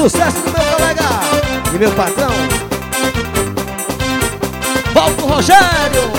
Sucesso do meu colega e meu patrão Valdo Rogério.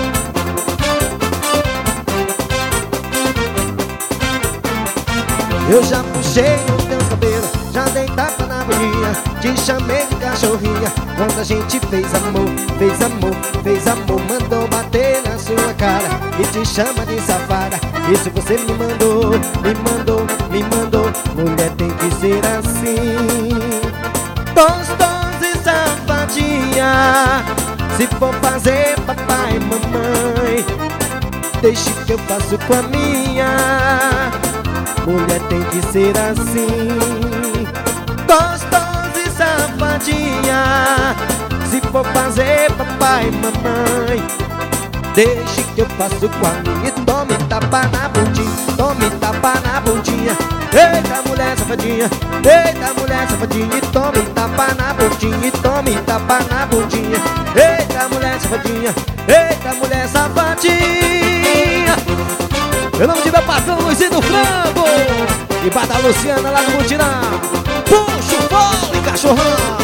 Eu já puxei os teus cabelos, já dei tapa na bolinha, te chamei de cachorrinha. Quando a gente fez amor, fez amor, fez amor, mandou bater na sua cara e te chama de safada. Isso você me mandou, me mandou, me mandou. Mulher tem que ser assim, gostosa e safadinha. Se for fazer papai e mamãe, deixe que eu faço com a minha. Mulher tem que ser assim, gostosa e safadinha. Se for fazer papai e mamãe, deixe que eu faço com a minha. E tome tapa na bundinha, tome tapa na bundinha. Eita mulher safadinha, eita mulher safadinha. E tome tapa na bundinha, e tome tapa na bundinha. Eita mulher safadinha, eita mulher safadinha. Eu nome de meu patrão Luizinho do Frango e bar da Luciana lá no Mutirão. Puxa o fole, cachorrão.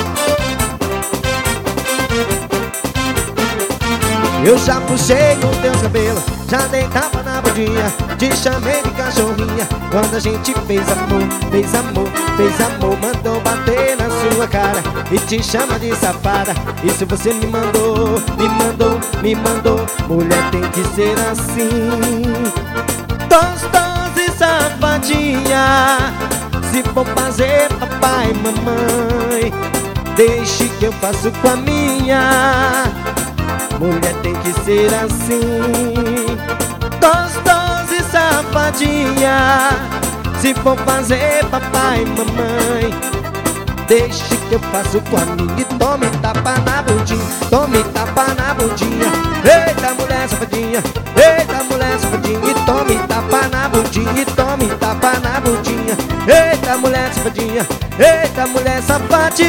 Eu já puxei os teus cabelos, já dei tapa na bundinha, te chamei de cachorrinha. Quando a gente fez amor, fez amor, fez amor, mandou bater na sua cara e te chama de safada. Isso você me mandou, me mandou, me mandou. Mulher tem que ser assim, gostosa e safadinha. Se for fazer papai e mamãe, deixe que eu faço com a minha. Mulher tem que ser assim, gostosa e safadinha. Se for fazer papai e mamãe, deixe que eu faço com a minha. E tome tapa na bundinha, tome tapa na bundinha. Eita mulher safadinha, eita mulher safadinha. E tome tapa na bundinha, e tome tapa na bundinha. Eita mulher safadinha, eita mulher safadinha.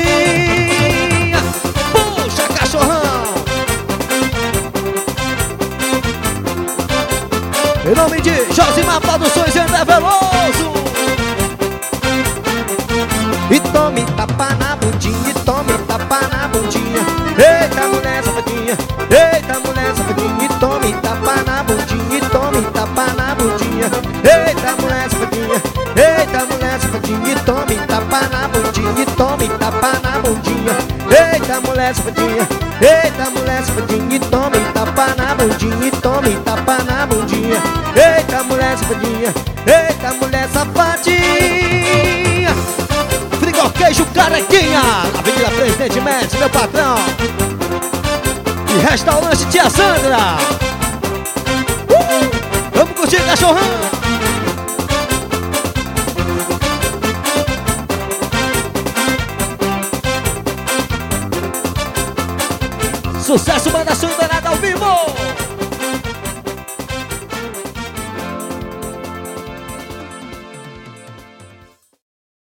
Puxa cachorrão. Em nome de Josimar Produções e André Veloso. E tome tapa na bundinha, e tome tapa na bundinha. Eita mulher safadinha, eita mulher safadinha. E tome tapa na bundinha, e tome tapa na bundinha. Eita mulher safadinha, eita mulher safadinha. E tome tapa na bundinha, e tome tapa na bundinha. Eita mulher safadinha, eita mulher safadinha. E tome tapa na bundinha, e tome tapa na bundinha. Eita mulher safadinha, eita mulher safadinha. Frigo Queijo Carequinha, Avenida Presidente Médici, meu patrão. E restaurante Tia Sandra. Vamos curtir, cachorrão. Sucesso, banda Sunderada ao vivo.